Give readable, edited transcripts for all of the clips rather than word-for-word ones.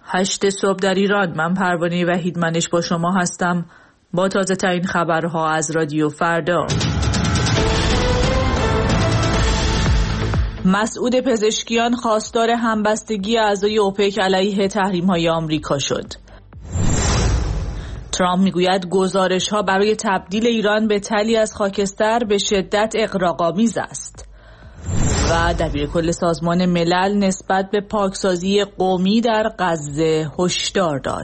8 صبح در ایران. من پروانه وحیدمنش با شما هستم با تازه ترین خبرها از رادیو فردا. مسعود پزشکیان خواستار همبستگی اعضای اوپک علیه تحریم‌های آمریکا شد. ترامپ میگوید گزارش‌ها برای تبدیل ایران به تلی از خاکستر به شدت اغراق‌آمیز است. و دبیرکل سازمان ملل نسبت به پاکسازی قومی در غزه هشدار داد.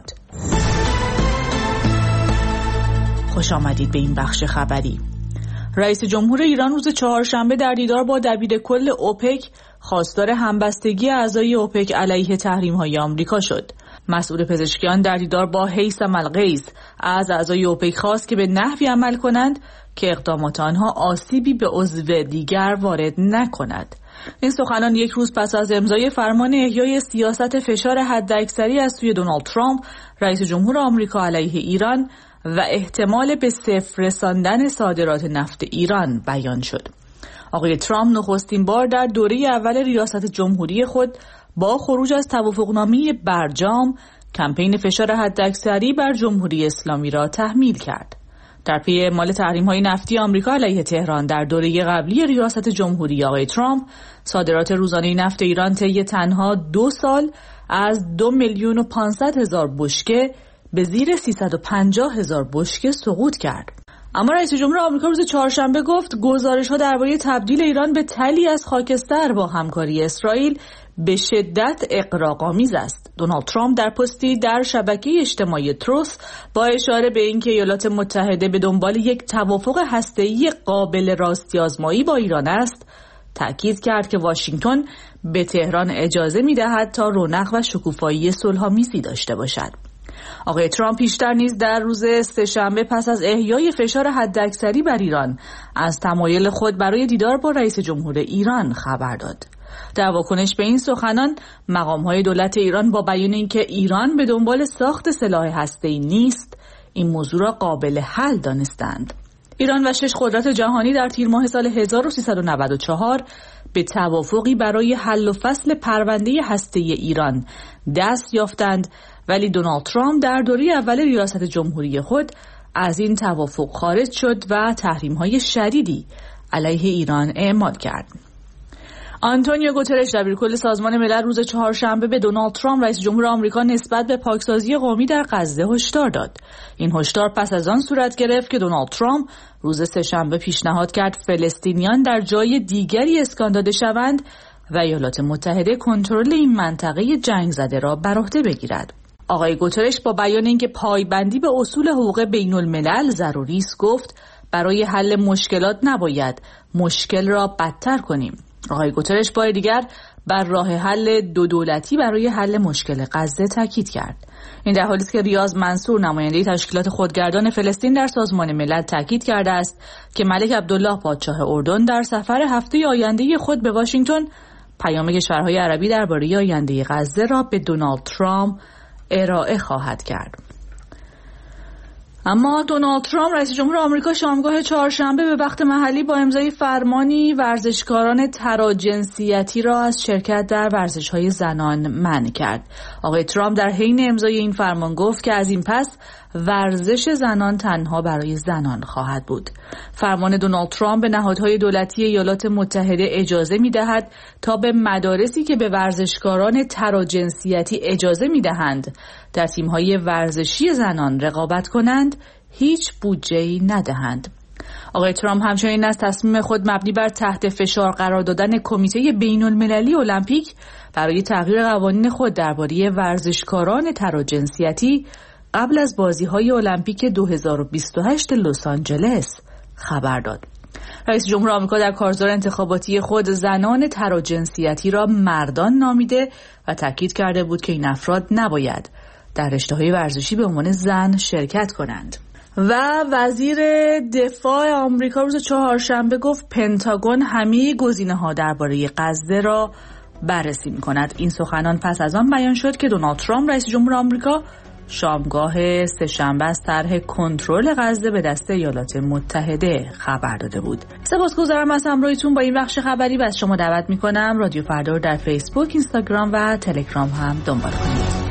خوش آمدید به این بخش خبری. رئیس جمهور ایران روز چهارشنبه در دیدار با دبیرکل اوپک خواستار همبستگی اعضای اوپک علیه تحریم‌های آمریکا شد. مسعود پزشکیان در دیدار با هیثم القیس از اعضای اوپک خواست که به نحوی عمل کنند که اقدامات آنها آسیبی به عضو دیگر وارد نکند. این سخنان یک روز پس از امضای فرمان احیای سیاست فشار حداکثری از سوی دونالد ترامپ رئیس جمهور آمریکا علیه ایران و احتمال به صفر رساندن صادرات نفت ایران بیان شد. آقای ترامپ نخستین بار در دوره اول ریاست جمهوری خود با خروج از توافقنامه برجام کمپین فشار حداکثری بر جمهوری اسلامی را تحمیل کرد. در پی اعمال تحریم‌های نفتی آمریکا علیه تهران در دوره قبلی ریاست جمهوری آقای ترامپ، صادرات روزانه نفت ایران طی تنها 2 سال از 2,500,000 بشکه به زیر 350,000 بشکه سقوط کرد. اما رئیس جمهور آمریکا روز چهارشنبه گفت گزارش‌ها درباره تبدیل ایران به تلی از خاکستر با همکاری اسرائیل به شدت اغراق‌آمیز است. دونالد ترامپ در پستی در شبکه اجتماعی تروث با اشاره به اینکه ایالات متحده به دنبال یک توافق هسته‌ای قابل راستی‌آزمایی با ایران است، تأکید کرد که واشنگتن به تهران اجازه می‌دهد تا رونق و شکوفایی صلح‌آمیزی داشته باشد. آقای ترامپ پیشتر نیز در روز سه‌شنبه پس از احیای فشار حداکثری بر ایران از تمایل خود برای دیدار با رئیس جمهور ایران خبر داد. در واکنش به این سخنان، مقام‌های دولت ایران با بیان اینکه ایران به دنبال ساخت سلاح هسته‌ای نیست، این موضوع را قابل حل دانستند. ایران و 6 قدرت جهانی در تیر ماه سال 1394 به توافقی برای حل و فصل پرونده هسته‌ای ایران دست یافتند، ولی دونالد ترامپ در دوره اول ریاست جمهوری خود از این توافق خارج شد و تحریم‌های شدیدی علیه ایران اعمال کرد. آنتونیو گوترش دبیرکل سازمان ملل روز چهارشنبه به دونالد ترامپ رئیس جمهور آمریکا نسبت به پاکسازی قومی در غزه هشدار داد. این هشدار پس از آن صورت گرفت که دونالد ترامپ روز سه‌شنبه پیشنهاد کرد فلسطینیان در جای دیگری اسکان داده شوند و ایالات متحده کنترل این منطقه جنگ زده را بر عهده بگیرد. آقای گوترش با بیان اینکه پایبندی به اصول حقوق بین الملل ضروری است گفت برای حل مشکلات نباید مشکل را بدتر کنیم. آقای گوترش بار دیگر بر راه حل 2 دولتی برای حل مشکل غزه تاکید کرد. این در حالی است که ریاض منصور نماینده تشکیلات خودگردان فلسطین در سازمان ملل تاکید کرده است که ملک عبدالله پادشاه اردن در سفر هفته آینده خود به واشنگتن پیام کشورهای عربی درباره آینده غزه را به دونالد ترامپ ارائه خواهد کرد. اما دونالد ترامپ رئیس جمهور آمریکا شامگاه چهارشنبه به وقت محلی با امضای فرمانی ورزشکاران تراجنسیتی را از شرکت در ورزش‌های زنان منع کرد. آقای ترامپ در حین امضای این فرمان گفت که از این پس ورزش زنان تنها برای زنان خواهد بود. فرمان دونالد ترامپ به نهادهای دولتی ایالات متحده اجازه می‌دهد تا به مدارسی که به ورزشکاران تراجنسیتی اجازه می‌دهند در تیم‌های ورزشی زنان رقابت کنند هیچ بودجه‌ای ندهند. آقای ترامپ همچنین از تصمیم خود مبنی بر تحت فشار قرار دادن کمیته بین‌المللی المپیک برای تغییر قوانین خود درباره ورزشکاران تراجنسیتی قبل از بازی‌های المپیک 2028 لس آنجلس خبر داد. رئیس جمهور آمریکا در کارزار انتخاباتی خود زنان تراجنسیتی را مردان نامیده و تاکید کرده بود که این افراد نباید در رشته‌های ورزشی به عنوان زن شرکت کنند. و وزیر دفاع آمریکا روز چهارشنبه گفت پنتاگون همه گزینه‌ها درباره غزه را بررسی می‌کند. این سخنان پس از آن بیان شد که دونالد ترامپ رئیس جمهور آمریکا شامگاه سه‌شنبه از طرح کنترل غزه به دست ایالات متحده خبر داده بود. سپاسگزارم از همراهیتون با این بخش خبری و از شما دعوت می‌کنم رادیو فردا رو در فیسبوک، اینستاگرام و تلگرام هم دنبال کنید.